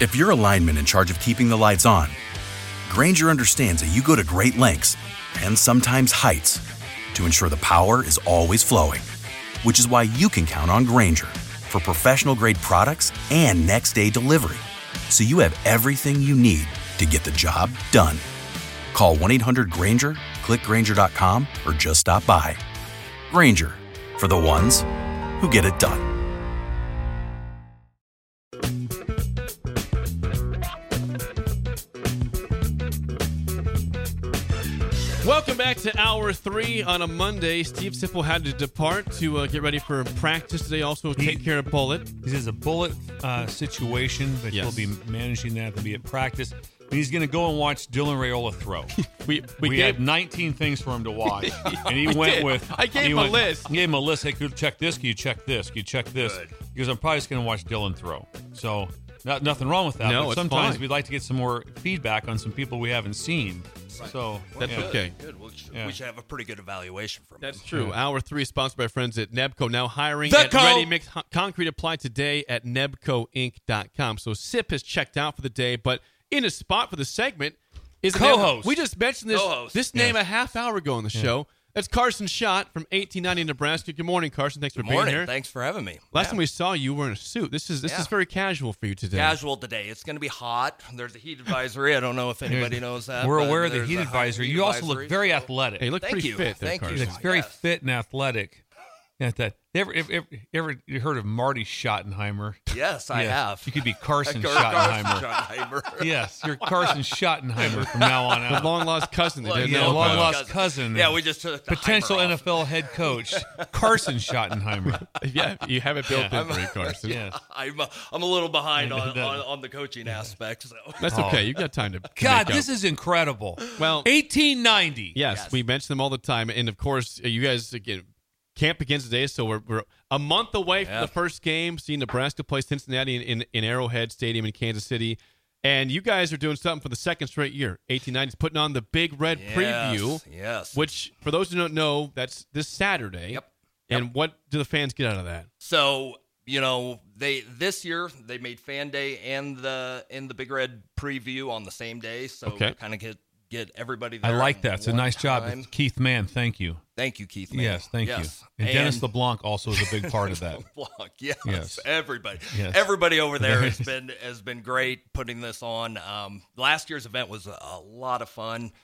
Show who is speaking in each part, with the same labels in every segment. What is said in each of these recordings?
Speaker 1: If you're a lineman in charge of keeping the lights on, Grainger understands that you go to great lengths and sometimes heights to ensure the power is always flowing, which is why you can count on Grainger for professional-grade products and next-day delivery, so you have everything you need to get the job done. Call 1-800-GRAINGER, click Grainger.com, or just stop by. Grainger, for the ones who get it done.
Speaker 2: Welcome back to Hour 3 on a Monday. Steve Sipple had to depart to get ready for practice today. Also, take care of Bullet.
Speaker 3: This is a Bullet situation, but he'll be managing that to be at practice. And he's going to go and watch Dylan Raiola throw. we had 19 things for him to watch, and he went with.
Speaker 2: I gave him a list.
Speaker 3: He gave him a list. Hey, could you check this? Can you check this? Can you check this?
Speaker 4: Good.
Speaker 3: Because I'm probably just going to watch Dylan throw. So nothing wrong with that.
Speaker 2: No,
Speaker 3: but
Speaker 2: it's
Speaker 3: sometimes
Speaker 2: fine.
Speaker 3: we'd like to get some more feedback on some people we haven't seen. So
Speaker 2: That's okay.
Speaker 4: Good. We should have a pretty good evaluation from him.
Speaker 2: That's true. Hour 3 sponsored by friends at Nebco. Now hiring
Speaker 3: The
Speaker 2: at
Speaker 3: Co.
Speaker 2: Ready Mix Concrete. Apply today at nebcoinc.com. So Sip has checked out for the day, but in a spot for the segment is
Speaker 3: Co-host.
Speaker 2: We just mentioned this name a half hour ago on the show. That's Carson Schott from 1890 Nebraska. Good morning, Carson. Thanks for being here.
Speaker 4: Thanks for having me.
Speaker 2: Last time we saw you, you were in a suit. This is very casual for you today.
Speaker 4: Casual today. It's going to be hot. There's a heat advisory. I don't know if anybody knows that.
Speaker 3: We're
Speaker 4: but
Speaker 3: aware of the
Speaker 4: there's
Speaker 3: heat
Speaker 4: a
Speaker 3: advisory.
Speaker 4: heat
Speaker 3: You also
Speaker 4: advisory,
Speaker 3: look very
Speaker 4: so-
Speaker 3: athletic.
Speaker 2: Hey, you look
Speaker 4: Thank
Speaker 2: pretty
Speaker 4: you.
Speaker 2: fit there,
Speaker 4: Thank you.
Speaker 2: Carson.
Speaker 3: It's very
Speaker 4: Yes.
Speaker 3: fit and athletic. Ever you heard of Marty Schottenheimer?
Speaker 4: Yes, I have.
Speaker 3: You could be Carson
Speaker 4: Carson
Speaker 3: Schottenheimer.
Speaker 4: Schottenheimer.
Speaker 3: Yes, you're Carson Schottenheimer from now on
Speaker 2: The
Speaker 3: out.
Speaker 2: long-lost cousin. That
Speaker 4: Well,
Speaker 2: didn't
Speaker 3: Yeah,
Speaker 2: know about.
Speaker 3: long lost cousin.
Speaker 4: Yeah, we just took the
Speaker 3: Potential
Speaker 4: Heimer off.
Speaker 3: NFL head coach, Carson Schottenheimer.
Speaker 2: Yeah, you have it built
Speaker 3: Yeah.
Speaker 2: in for you, Carson.
Speaker 3: Yes.
Speaker 4: I'm a little behind on the coaching aspect. So
Speaker 2: That's okay. You've got time to
Speaker 3: God,
Speaker 2: make
Speaker 3: this
Speaker 2: up.
Speaker 3: is incredible.
Speaker 2: Well,
Speaker 3: 1890.
Speaker 2: yes, we mention them all the time. And, of course, you guys, again, camp begins today, so we're a month away from the first game, seeing Nebraska play Cincinnati in Arrowhead Stadium in Kansas City. And you guys are doing something for the second straight year. 1890 is putting on the Big Red Preview,
Speaker 4: Yes.
Speaker 2: which, for those who don't know, that's this Saturday.
Speaker 4: Yep.
Speaker 2: And what do the fans get out of that?
Speaker 4: So, this year they made Fan Day and the Big Red Preview on the same day. So
Speaker 2: Okay.
Speaker 4: kind of get everybody
Speaker 3: I
Speaker 4: there.
Speaker 3: like
Speaker 4: at
Speaker 3: that. It's a
Speaker 4: one
Speaker 3: nice job.
Speaker 4: time.
Speaker 3: Keith Mann, thank you.
Speaker 4: Thank you, Keith. Man.
Speaker 3: Yes, thank you. And Dennis LeBlanc also is a big part of that.
Speaker 4: LeBlanc, yes.
Speaker 3: Yes.
Speaker 4: Everybody.
Speaker 3: Yes.
Speaker 4: Everybody over there has been great putting this on. Last year's event was a lot of fun.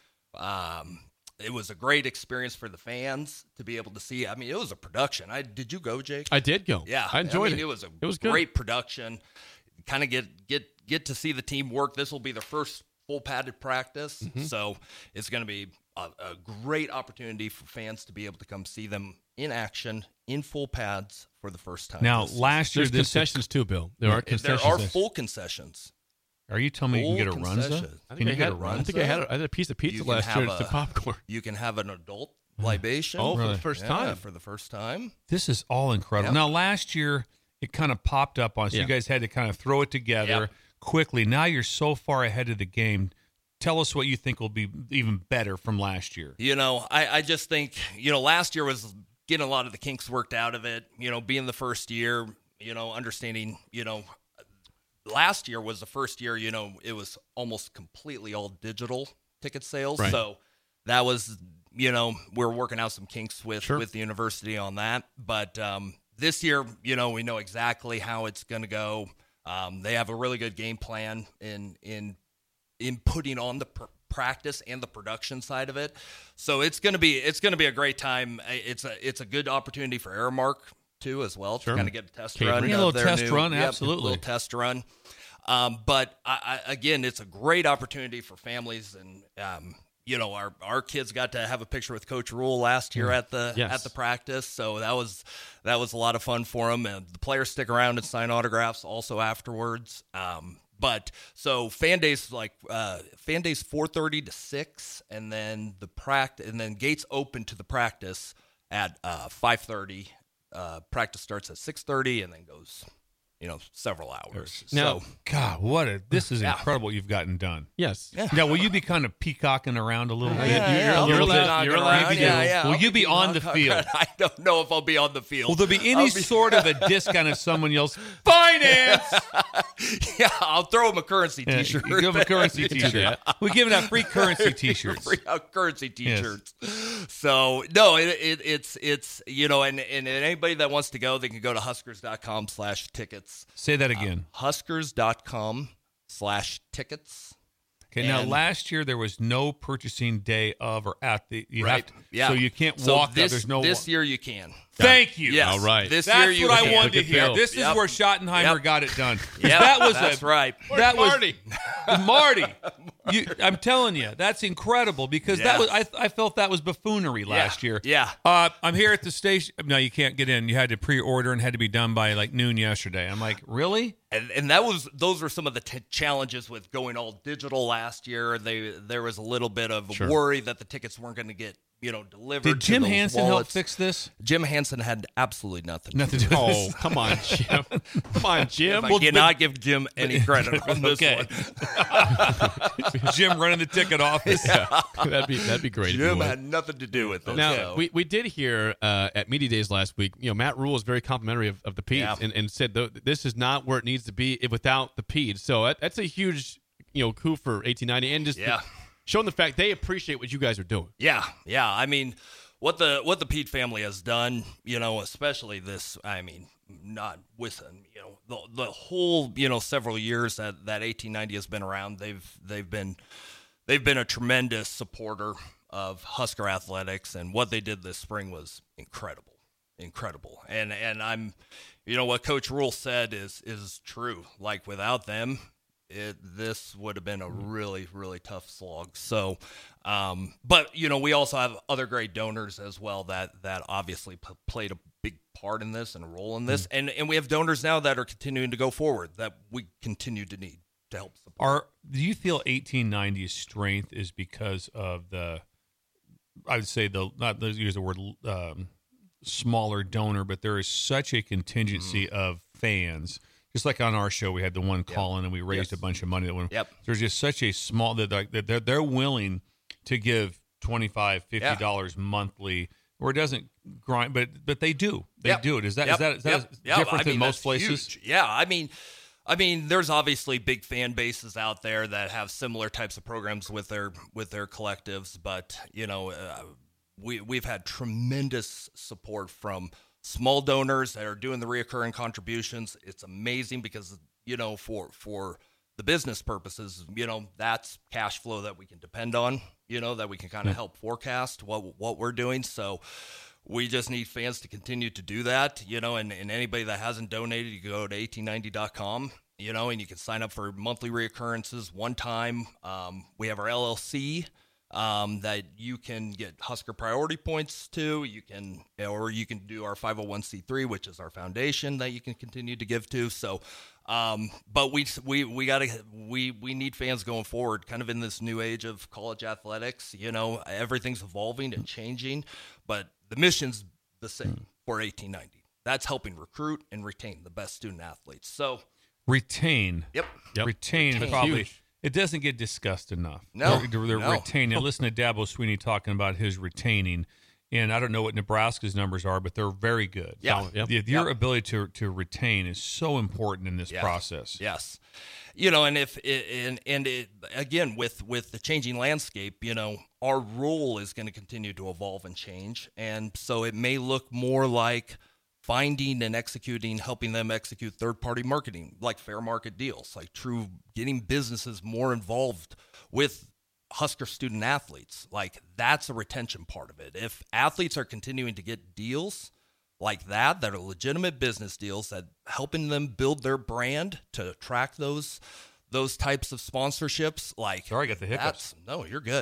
Speaker 4: It was a great experience for the fans to be able to see. I mean, it was a production. Did you go, Jake?
Speaker 2: I did go.
Speaker 4: Yeah,
Speaker 2: I enjoyed it.
Speaker 4: It was
Speaker 2: good.
Speaker 4: great production. Kind of get to see the team work. This will be their first full padded practice, so it's going to be a great opportunity for fans to be able to come see them in action in full pads for the first time.
Speaker 3: Now,
Speaker 4: this season.
Speaker 3: last year,
Speaker 2: There's concessions too, Bill. There are concessions.
Speaker 4: there are full concessions.
Speaker 3: Are you telling me you can get a
Speaker 4: Full
Speaker 3: Runza?
Speaker 4: concessions.
Speaker 2: I
Speaker 3: Can
Speaker 2: think
Speaker 3: you
Speaker 2: I
Speaker 3: get
Speaker 2: had,
Speaker 3: a
Speaker 2: I
Speaker 3: Runza?
Speaker 2: think I had a piece of pizza
Speaker 4: You can
Speaker 2: last year
Speaker 4: have
Speaker 2: to popcorn.
Speaker 4: You can have an adult libation.
Speaker 2: Oh, for
Speaker 3: Really?
Speaker 2: the first
Speaker 4: Yeah,
Speaker 2: time.
Speaker 4: for the first time.
Speaker 3: This is all incredible.
Speaker 4: Yep.
Speaker 3: Now, last year, it kind of popped up on us.
Speaker 2: Yeah.
Speaker 3: You guys had to kind of throw it together
Speaker 4: Yep.
Speaker 3: quickly. Now you're so far ahead of the game. Tell us what you think will be even better from last year.
Speaker 4: I just think, last year was getting a lot of the kinks worked out of it, being the first year, understanding, last year was the first year, it was almost completely all digital ticket sales.
Speaker 2: Right.
Speaker 4: So that was, we're working out some kinks with
Speaker 2: Sure.
Speaker 4: the university on that. But this year, we know exactly how it's going to go. They have a really good game plan in putting on the practice and the production side of it. So it's going to be a great time. It's a good opportunity for Aramark too as well to kind of get a test run.
Speaker 2: Catering.
Speaker 3: Yeah, a
Speaker 4: of
Speaker 3: little
Speaker 4: their
Speaker 3: test
Speaker 4: new-
Speaker 3: run,
Speaker 4: yep,
Speaker 3: absolutely.
Speaker 4: a little test run. But again, it's a great opportunity for families, and our kids got to have a picture with Coach Rule last year at the practice, so that was a lot of fun for them. And the players stick around and sign autographs also afterwards. But so fan days 4:30 to 6, and then gates open to the practice at 5:30. Practice starts at 6:30 and then goes, several hours.
Speaker 2: Now-
Speaker 4: So
Speaker 3: God, this is incredible what you've gotten done.
Speaker 2: Yes.
Speaker 3: Now, will you be kind of peacocking around a little bit?
Speaker 2: You're allowed- you're allowed to.
Speaker 3: Will you be on the field?
Speaker 4: I don't know if I'll be on the field.
Speaker 3: Will there be any sort of a discount if someone yells, "Finally!" finance.
Speaker 4: Yeah, I'll throw him a currency T-shirt.
Speaker 3: You give him a currency T-shirt. We're giving out free currency T-shirts.
Speaker 4: Free currency T-shirts. Yes. So no, it's and anybody that wants to go, they can go to Huskers.com/tickets.
Speaker 3: Say that again.
Speaker 4: Huskers.com/tickets.
Speaker 3: Okay, now last year there was no purchasing day of or at the
Speaker 4: yeah.
Speaker 3: So you can't walk
Speaker 4: this,
Speaker 3: there. There's no
Speaker 4: this year you can.
Speaker 3: Thank you.
Speaker 4: Yes.
Speaker 2: All right.
Speaker 4: This
Speaker 3: That's
Speaker 4: year you
Speaker 3: what
Speaker 4: can.
Speaker 3: I wanted to hear. This is where Schottenheimer got it done.
Speaker 4: Yeah, that's right.
Speaker 3: That was
Speaker 2: Marty.
Speaker 3: Marty. I'm telling you, that's incredible because that was I felt that was buffoonery last year.
Speaker 4: Yeah.
Speaker 3: I'm here at the station. No, you can't get in. You had to pre-order and had to be done by like noon yesterday. I'm like, really?
Speaker 4: And those were some of the challenges with going all digital last year. There was a little bit of worry that the tickets weren't going to get delivered.
Speaker 3: Did Jim Hansen help
Speaker 4: wallets.
Speaker 3: fix this?
Speaker 4: Jim Hansen had absolutely nothing
Speaker 3: to do with this.
Speaker 2: Oh, come on, Jim. Come on, Jim.
Speaker 4: I cannot give Jim any credit on this one.
Speaker 3: Jim running the ticket office.
Speaker 2: Yeah. That'd be great.
Speaker 4: Jim had nothing to do with it.
Speaker 2: Now, we did hear at Media Days last week, Matt Rule is very complimentary of the Peds and said this is not where it needs to be without the Peds. So that's a huge coup for 1890 and just showing the fact they appreciate what you guys are doing.
Speaker 4: Yeah. I mean, what the Pete family has done, especially this. I mean, not with the whole several years that 1890 has been around. They've been a tremendous supporter of Husker athletics, and what they did this spring was incredible. And I'm, what Coach Rule said is true. Like without them, this would have been a really, really tough slog. So, but we also have other great donors as well that obviously played a big part in this and a role in this, and we have donors now that are continuing to go forward that we continue to need to help support.
Speaker 3: Do you feel 1890's strength is because of I would say not to use the word smaller donor, but there is such a contingency of fans. Just like on our show, we had the one call in and we raised a bunch of money. There's just such a small that they're willing to give $25, $50 monthly, or it doesn't grind, but they do. They do it. Is that different than most places?
Speaker 4: Huge. Yeah, I mean, there's obviously big fan bases out there that have similar types of programs with their collectives, but we've had tremendous support from small donors that are doing the reoccurring contributions. It's amazing because, for the business purposes, that's cash flow that we can depend on, that we can kind of help forecast what we're doing. So we just need fans to continue to do that, and anybody that hasn't donated, you can go to 1890.com, and you can sign up for monthly reoccurrences one time. We have our LLC that you can get Husker priority points to. You can do our 501c3, which is our foundation that you can continue to give to. So, but we need fans going forward, kind of in this new age of college athletics. Everything's evolving and changing, but the mission's the same for 1890. That's helping recruit and retain the best student athletes. So
Speaker 3: retain.
Speaker 4: Yep.
Speaker 3: Retain is probably. Huge. It doesn't get discussed enough.
Speaker 4: No.
Speaker 3: They're retaining. Listen to Dabo Sweeney talking about his retaining. And I don't know what Nebraska's numbers are, but they're very good.
Speaker 4: Yeah.
Speaker 3: Your ability to retain is so important in this process.
Speaker 4: Yes. And again, with the changing landscape, our role is going to continue to evolve and change. And so it may look more like finding and helping them execute third-party marketing, like fair market deals, like getting businesses more involved with Husker student athletes. Like that's a retention part of it. If athletes are continuing to get deals like that are legitimate business deals that helping them build their brand to attract those types of sponsorships, like
Speaker 3: sorry, I got the hiccups.
Speaker 4: No, you're good.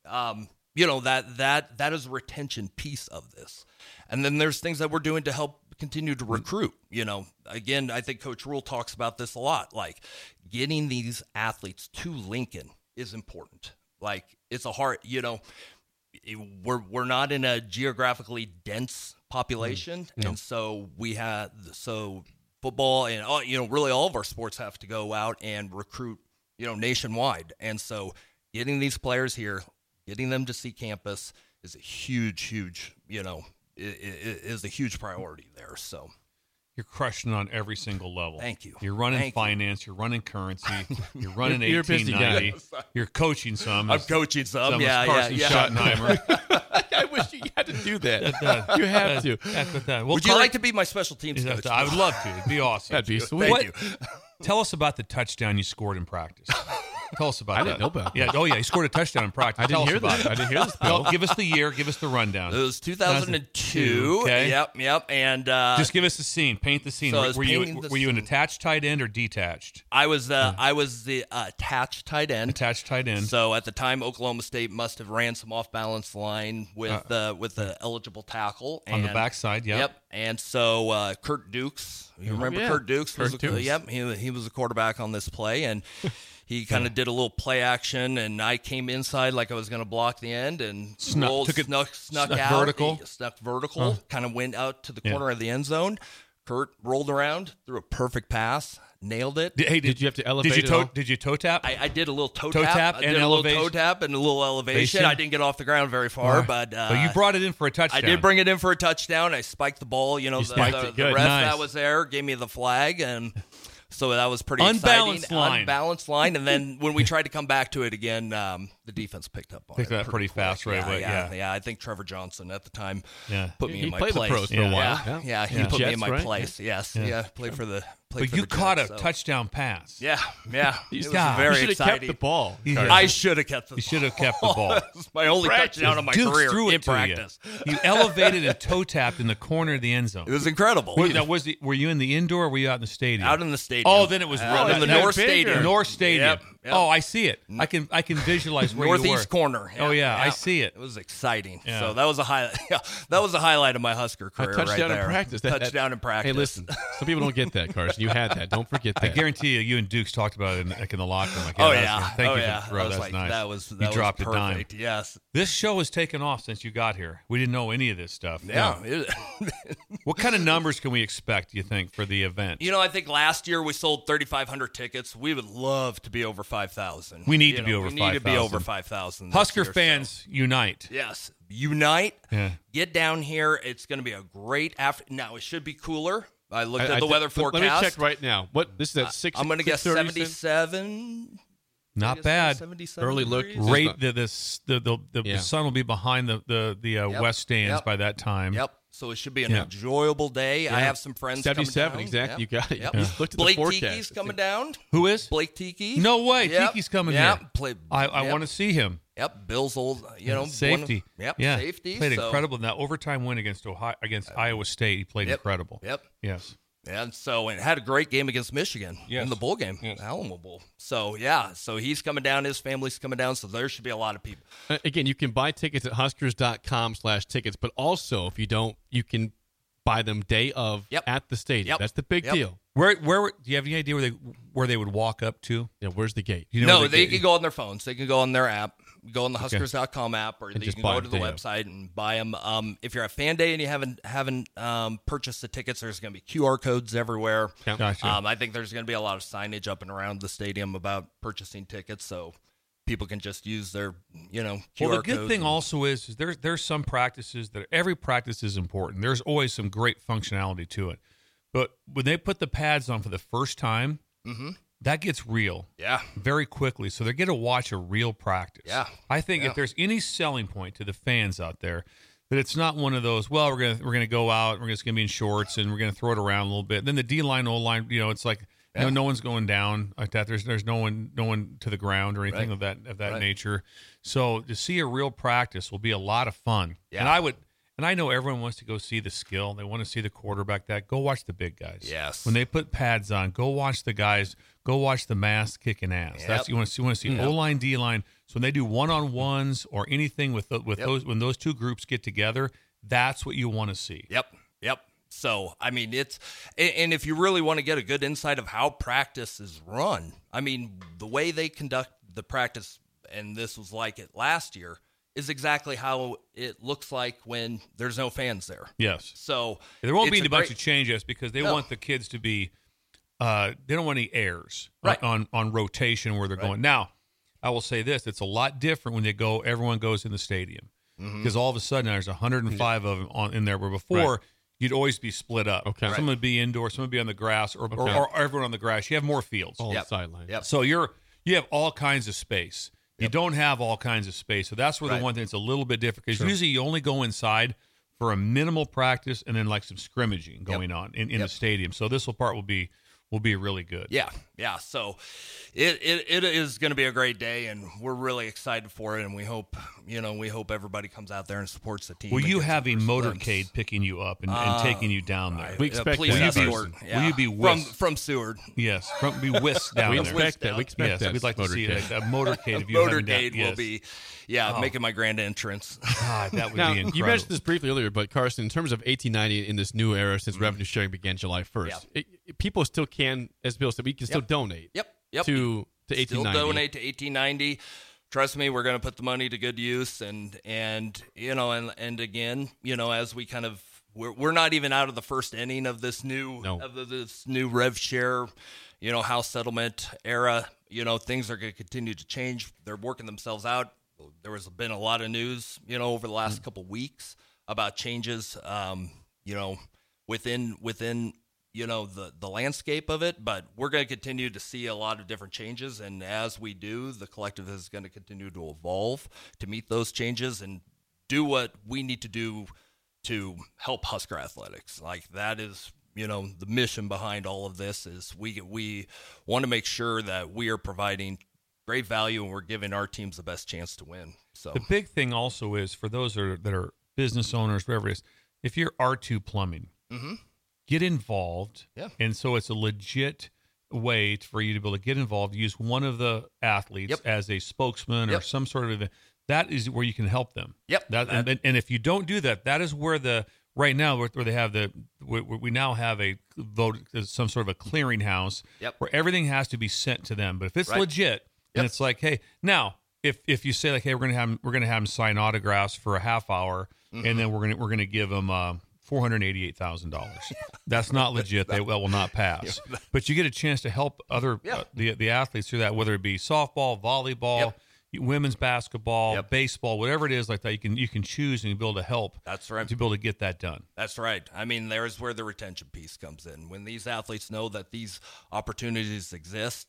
Speaker 4: That is a retention piece of this. And then there's things that we're doing to help continue to recruit. Again, I think Coach Rule talks about this a lot. Like getting these athletes to Lincoln is important. Like it's a hard, we're not in a geographically dense population, and so football and really all of our sports have to go out and recruit nationwide, and so getting these players here, getting them to see campus is a huge is a huge priority there. So
Speaker 3: you're crushing on every single level.
Speaker 4: Thank you.
Speaker 3: You're running finance. You're running currency. You're running
Speaker 2: You're a busy
Speaker 3: 1890. You're coaching some.
Speaker 4: I'm coaching some. Yeah.
Speaker 3: Schottenheimer.
Speaker 2: I wish you had to do that. You have to.
Speaker 4: Would you like to be my special teams coach?
Speaker 3: I would love to. It'd be awesome.
Speaker 2: That'd be sweet.
Speaker 4: Thank you.
Speaker 3: Tell us about the touchdown you scored in practice. Tell us about that.
Speaker 2: I didn't know about that.
Speaker 3: Yeah. Oh, yeah. He scored a touchdown in practice.
Speaker 2: I didn't hear that. I didn't hear this, Bill.
Speaker 3: Well, give us the year. Give us the rundown.
Speaker 4: It was 2002.
Speaker 3: Okay.
Speaker 4: Yep. And
Speaker 3: just give us the scene. Paint the scene.
Speaker 4: So
Speaker 3: were you an attached tight end or detached?
Speaker 4: I was the attached tight end.
Speaker 3: Attached tight end.
Speaker 4: So at the time, Oklahoma State must have ran some off balance line with the eligible tackle
Speaker 3: on the backside.
Speaker 4: Yep. And so Kurt Dukes, you remember Kurt Dukes? Yep. He was a quarterback on this play, and he kind of did a little play action, and I came inside like I was going to block the end, and snuck out
Speaker 3: vertical.
Speaker 4: Snuck vertical, kind of went out to the corner of the end zone. Kurt rolled around, threw a perfect pass, nailed it.
Speaker 2: Did you have to elevate it all?
Speaker 3: Did you toe tap?
Speaker 4: I did a little toe tap.
Speaker 3: I did a little toe
Speaker 4: tap and a little elevation. I didn't get off the ground very far, but
Speaker 3: you brought it in for a touchdown.
Speaker 4: I did bring it in for a touchdown. I spiked the ball. The ref that was there gave me the flag, and so that was pretty
Speaker 3: unbalanced
Speaker 4: exciting. Unbalanced line. And then when we tried to come back to it again, the defense picked up on it.
Speaker 3: That pretty fast right away.
Speaker 4: Yeah. I think Trevor Johnson at the time put me in my
Speaker 2: place.
Speaker 4: He
Speaker 2: played the pros for a while.
Speaker 4: Yeah, he put me in my place. Yes. Yeah. Played for the
Speaker 3: But you caught a touchdown pass.
Speaker 4: Yeah. It was
Speaker 2: You
Speaker 4: very
Speaker 2: should have
Speaker 4: exciting.
Speaker 2: kept the ball.
Speaker 4: I should have kept the ball.
Speaker 3: You should have kept the ball.
Speaker 4: That was my only touchdown of my
Speaker 3: Dukes
Speaker 4: career
Speaker 3: threw it
Speaker 4: in practice.
Speaker 3: You elevated and toe tapped in the corner of the end zone.
Speaker 4: It was incredible.
Speaker 3: Were you in the indoor or were you out in the stadium?
Speaker 4: Out in the stadium.
Speaker 3: Oh, then it was
Speaker 4: in the North Stadium.
Speaker 3: North Stadium.
Speaker 4: Yep.
Speaker 3: Oh, I see it. I can visualize where you were.
Speaker 4: Northeast corner.
Speaker 3: Oh yeah, I see it.
Speaker 4: It was exciting.
Speaker 3: Yeah.
Speaker 4: So that was a highlight. That was a highlight of my Husker career.
Speaker 2: Touchdown
Speaker 4: right there.
Speaker 2: in practice.
Speaker 4: Touchdown in practice.
Speaker 2: Hey, listen. Some people don't get that, Carson. You had that. Don't forget that.
Speaker 3: I guarantee you and Dukes talked about it in the locker room.
Speaker 4: Thank
Speaker 3: you for the throw. That's nice.
Speaker 4: That
Speaker 3: dropped
Speaker 4: was perfect.
Speaker 3: a dime.
Speaker 4: Yes.
Speaker 3: This show has taken off since you got here. We didn't know any of this stuff.
Speaker 4: Yeah.
Speaker 3: What kind of numbers can we expect, do you think, for the event?
Speaker 4: I think last year we sold 3,500 tickets. We would love to be over 5,000.
Speaker 3: We need to be over 5,000.
Speaker 4: We need to be over 5,000.
Speaker 3: Husker fans, unite.
Speaker 4: Yes. Unite.
Speaker 3: Yeah.
Speaker 4: Get down here. It's going to be a great Now, it should be cooler. I looked at the weather forecast.
Speaker 2: Let me check right now. This is at 6.
Speaker 4: I'm going to guess 77.
Speaker 3: Not bad.
Speaker 2: Early look.
Speaker 3: The sun will be behind the west stands by that time.
Speaker 4: Yep. So it should be an enjoyable day. Yeah. I have some friends
Speaker 2: 77,
Speaker 4: coming down.
Speaker 2: exactly. You got it.
Speaker 4: Yep.
Speaker 2: You looked at
Speaker 4: Blake
Speaker 2: the forecast.
Speaker 4: Tiki's coming down.
Speaker 3: Who is?
Speaker 4: Blake Tiki.
Speaker 3: No way. Tiki's coming here. I want to see him.
Speaker 4: Yep. Bill's old,
Speaker 3: safety.
Speaker 4: Safety.
Speaker 3: Played incredible in that overtime win against Iowa State. He played incredible.
Speaker 4: Yep.
Speaker 3: Yes.
Speaker 4: And so it had a great game against Michigan in the bowl game, Alamo Bowl. So, so he's coming down. His family's coming down. So there should be a lot of people.
Speaker 2: Again, you can buy tickets at huskers.com/tickets. But also, if you don't, you can buy them day of at the stadium. That's the big deal.
Speaker 3: Where do you have any idea where they would walk up to?
Speaker 2: Yeah, where's the gate?
Speaker 4: They can go on their phones. They can go on their app. Go on the Huskers.com app, or you can go to the website and buy them. If you're at Fan Day and you haven't purchased the tickets, there's going to be QR codes everywhere.
Speaker 3: Gotcha.
Speaker 4: I think there's going to be a lot of signage up and around the stadium about purchasing tickets, so people can just use their QR codes.
Speaker 3: Well, the good thing also is there's some practices that every practice is important. There's always some great functionality to it, but when they put the pads on for the first time. Mm-hmm. That gets real very quickly. So they get to watch a real practice.
Speaker 4: Yeah.
Speaker 3: I think if there's any selling point to the fans out there, that it's not one of those, well, we're gonna go out, we're just gonna be in shorts and we're gonna throw it around a little bit. And then the D-line, O-line, it's like no one's going down like that. There's no one to the ground or anything of that nature. So to see a real practice will be a lot of fun. Yeah. And I know everyone wants to go see the skill. They want to see the quarterback. Go watch the big guys.
Speaker 4: Yes.
Speaker 3: When they put pads on, go watch the guys. Go watch the mask kicking ass.
Speaker 4: Yep.
Speaker 3: That's you want to see O-line, D-line. So when they do one-on-ones or anything with those, when those two groups get together, that's what you want to see.
Speaker 4: Yep. So, I mean, and if you really want to get a good insight of how practice is run, I mean, the way they conduct the practice, and this was like it last year, is exactly how it looks like when there's no fans there.
Speaker 3: Yes.
Speaker 4: So
Speaker 3: there won't be a bunch of changes because they want the kids to be they don't want any errors on rotation where they're going. Now, I will say this, it's a lot different when everyone goes in the stadium. Because all of a sudden there's 105 of them in there where before you'd always be split up.
Speaker 2: Okay.
Speaker 3: Some would be indoor, some would be on the grass, or everyone on the grass. You have more fields.
Speaker 2: All sidelines.
Speaker 4: Yep.
Speaker 3: So you have all kinds of space. You don't have all kinds of space. So that's where the one thing that's a little bit different, because usually you only go inside for a minimal practice and then like some scrimmaging going on in the stadium. So this part will be really good.
Speaker 4: Yeah. So it is going to be a great day, and we're really excited for it. And we hope everybody comes out there and supports the team.
Speaker 3: Will you have a motorcade picking you up and taking you down there?
Speaker 2: We expect
Speaker 4: please
Speaker 2: that.
Speaker 4: will
Speaker 3: you be whisked
Speaker 4: from Seward?
Speaker 3: Yes, be whisked down
Speaker 2: we
Speaker 3: there.
Speaker 2: expect that. We expect that.
Speaker 3: We'd like to see a motorcade of you.
Speaker 4: Motorcade will be, making my grand entrance.
Speaker 3: God, that would
Speaker 2: now,
Speaker 3: be incredible.
Speaker 2: You mentioned this briefly earlier, but Carson, in terms of 1890 in this new era since revenue sharing began July 1st, people still can, as Bill said, we can still donate.
Speaker 4: Yep.
Speaker 2: To 1890.
Speaker 4: Still donate to 1890. Trust me, we're going to put the money to good use, and again, as we kind of we're not even out of the first inning of this new rev share, house settlement era. Things are going to continue to change. They're working themselves out. There has been a lot of news, over the last couple of weeks about changes, within the landscape of it, but we're going to continue to see a lot of different changes. And as we do, the collective is going to continue to evolve to meet those changes and do what we need to do to help Husker athletics. Like, that is, the mission behind all of this is we want to make sure that we are providing great value and we're giving our teams the best chance to win. So
Speaker 3: the big thing also is for those that are business owners, whatever it is, if you're R2 Plumbing, get involved.
Speaker 4: Yeah.
Speaker 3: And so it's a legit way for you to be able to get involved, use one of the athletes as a spokesman or some sort of event. That is where you can help them.
Speaker 4: Yep.
Speaker 3: And if you don't do that, that is where right now where they have we now have a vote, some sort of a clearinghouse where everything has to be sent to them. But if it's legit and it's like, hey, now if you say like, hey, we're gonna have them sign autographs for a half hour, and then we're gonna give them $488,000. That's not legit. That will not pass. But you get a chance to help other the athletes through that, whether it be softball, volleyball, women's basketball, baseball, whatever it is like that. You can choose and you be able to help.
Speaker 4: That's right.
Speaker 3: To be able to get that done.
Speaker 4: That's right. I mean, there's where the retention piece comes in. When these athletes know that these opportunities exist,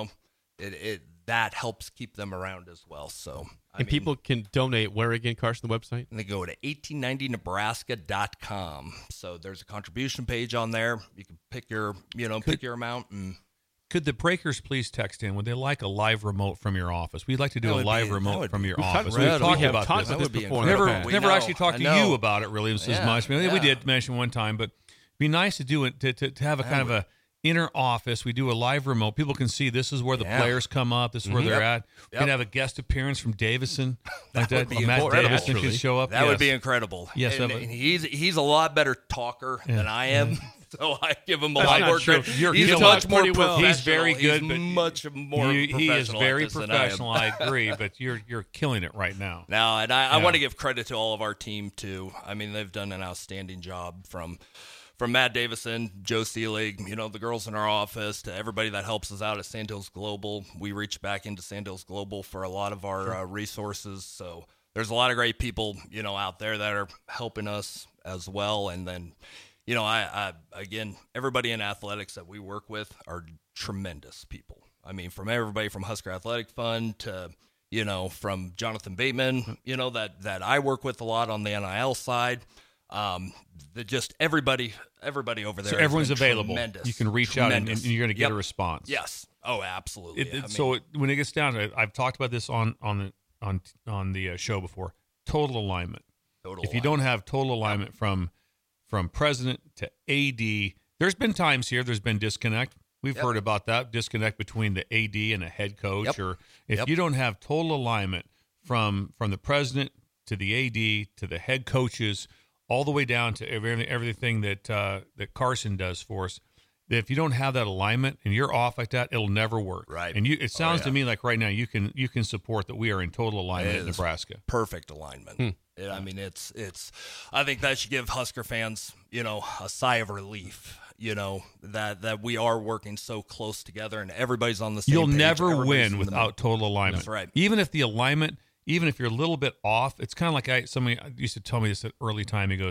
Speaker 4: that helps keep them around as well. So,
Speaker 2: people can donate where again, Carson, the website?
Speaker 4: And they go to 1890nebraska.com. So there's a contribution page on there. You can pick your amount. And
Speaker 3: could the Breakers please text in? Would they like a live remote from your office? We'd like to do a live remote from your office. We've talked about this before. Never actually talked to you about it really as much. We did mention one time, but it'd be nice to do it to have a kind of a inner office. We do a live remote. People can see this is where the players come up. This is where they're at. We can have a guest appearance from Davison. Like that. Matt Davison can show up.
Speaker 4: That would be incredible.
Speaker 3: Yes,
Speaker 4: and he's a lot better talker than I am. So I give him a lot more credit. He's much more professional.
Speaker 3: He's very good.
Speaker 4: He's much more professional.
Speaker 3: He is very professional. I agree, but you're killing it right now.
Speaker 4: Now, and I want to give credit to all of our team too. I mean, they've done an outstanding job from Matt Davison, Joe Seelig, the girls in our office, to everybody that helps us out at Sandhills Global. We reach back into Sandhills Global for a lot of our resources. So there's a lot of great people, out there that are helping us as well. And then, I again, everybody in athletics that we work with are tremendous people. I mean, from everybody from Husker Athletic Fund to, from Jonathan Bateman, that I work with a lot on the NIL side. Just everybody over there.
Speaker 3: So everyone's available.
Speaker 4: Tremendous.
Speaker 3: You can reach out and you're going to get a response.
Speaker 4: Yes. Oh, absolutely.
Speaker 3: When it gets down to it, I've talked about this on the show before. Total alignment. If you don't have total alignment from president to AD, there's been times here there's been disconnect. We've heard about that disconnect between the AD and a head coach. Or if you don't have total alignment from the president to the AD to the head coaches, all the way down to everything that Carson does for us. If you don't have that alignment and you're off like that, it'll never work.
Speaker 4: Right.
Speaker 3: And it sounds to me like right now you can support that we are in total alignment in Nebraska.
Speaker 4: Perfect alignment. I mean, it's. I think that should give Husker fans, a sigh of relief. That we are working so close together and everybody's on the same page.
Speaker 3: You'll never win without total alignment.
Speaker 4: That's right.
Speaker 3: Even if the alignment. Even if you're a little bit off, it's kind of like somebody used to tell me this at early time. He goes,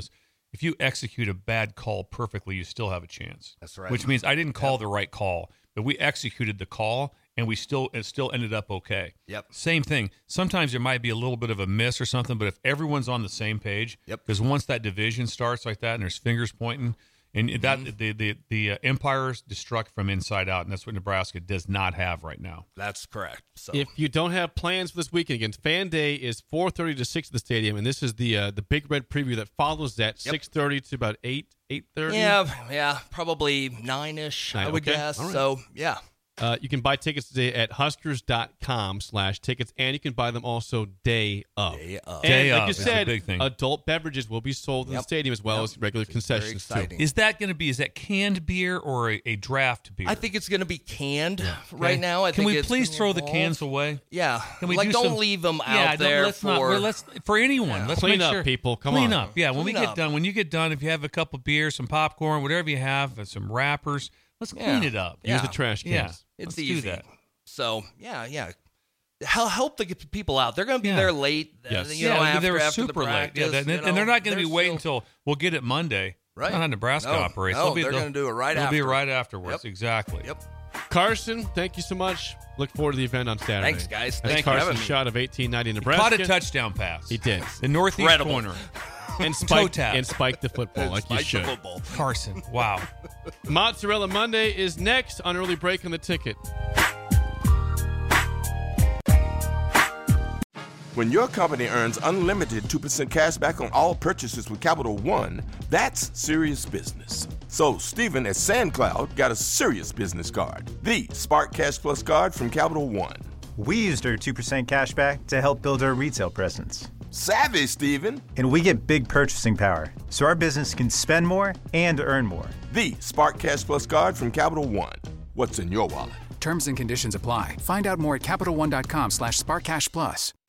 Speaker 3: if you execute a bad call perfectly, you still have a chance.
Speaker 4: That's right.
Speaker 3: Which means I didn't call the right call, but we executed the call, and it still ended up okay.
Speaker 4: Yep.
Speaker 3: Same thing. Sometimes there might be a little bit of a miss or something, but if everyone's on the same page, because once that division starts like that and there's fingers pointing, and that the empires destruct from inside out, and that's what Nebraska does not have right now.
Speaker 4: That's correct. So
Speaker 2: if you don't have plans for this weekend, again, Fan Day is 4:30 to 6 at the stadium, and this is the Big Red preview that follows that, 6:30 to about 8:30.
Speaker 4: Yeah, probably 9-ish, I would guess. Right. So yeah.
Speaker 2: You can buy tickets today at huskers.com/tickets, and you can buy them also day of. And like you said, adult beverages will be sold in the stadium as well as regular concessions too.
Speaker 3: Is that canned beer or a draft beer?
Speaker 4: I think it's going to be canned right now.
Speaker 3: Can we please throw the cans away?
Speaker 4: Yeah.
Speaker 3: Can we
Speaker 4: don't leave them out there
Speaker 3: for anyone.
Speaker 4: Yeah.
Speaker 3: Let's
Speaker 2: clean
Speaker 3: make
Speaker 2: up,
Speaker 3: sure.
Speaker 2: people. Come
Speaker 3: clean
Speaker 2: on.
Speaker 3: up. Yeah, when you get done, if you have a couple beers, some popcorn, whatever you have, some wrappers, let's clean it up.
Speaker 2: Use the trash cans.
Speaker 3: Yeah.
Speaker 4: It's
Speaker 3: Let's
Speaker 4: easy.
Speaker 3: do that.
Speaker 4: So, yeah. Help the people out. They're going to be there late.
Speaker 3: Yes.
Speaker 4: After
Speaker 3: they're
Speaker 4: the
Speaker 3: super
Speaker 4: practice,
Speaker 3: late. Yeah, and they're not going to be waiting until we'll get it Monday.
Speaker 4: Right.
Speaker 3: That's not how Nebraska operates.
Speaker 4: No, they're going to do it right after.
Speaker 3: It'll be right afterwards.
Speaker 4: Yep.
Speaker 3: Exactly.
Speaker 4: Yep.
Speaker 2: Carson, thank you so much. Look forward to the event on Saturday.
Speaker 4: Thanks, guys.
Speaker 2: That's Carson's shot of 1890 Nebraska.
Speaker 3: Caught a touchdown pass.
Speaker 2: He did.
Speaker 3: The northeast corner.
Speaker 2: And spiked the football like you should.
Speaker 3: Carson, wow.
Speaker 2: Mozzarella Monday is next on Early Break on the Ticket.
Speaker 5: When your company earns unlimited 2% cash back on all purchases with Capital One, that's serious business. So Stephen at SandCloud got a serious business card, the Spark Cash Plus card from Capital One.
Speaker 6: We used our 2% cash back to help build our retail presence.
Speaker 5: Savvy, Stephen.
Speaker 6: And we get big purchasing power, so our business can spend more and earn more.
Speaker 5: The Spark Cash Plus card from Capital One. What's in your wallet?
Speaker 7: Terms and conditions apply. Find out more at CapitalOne.com/SparkCashPlus.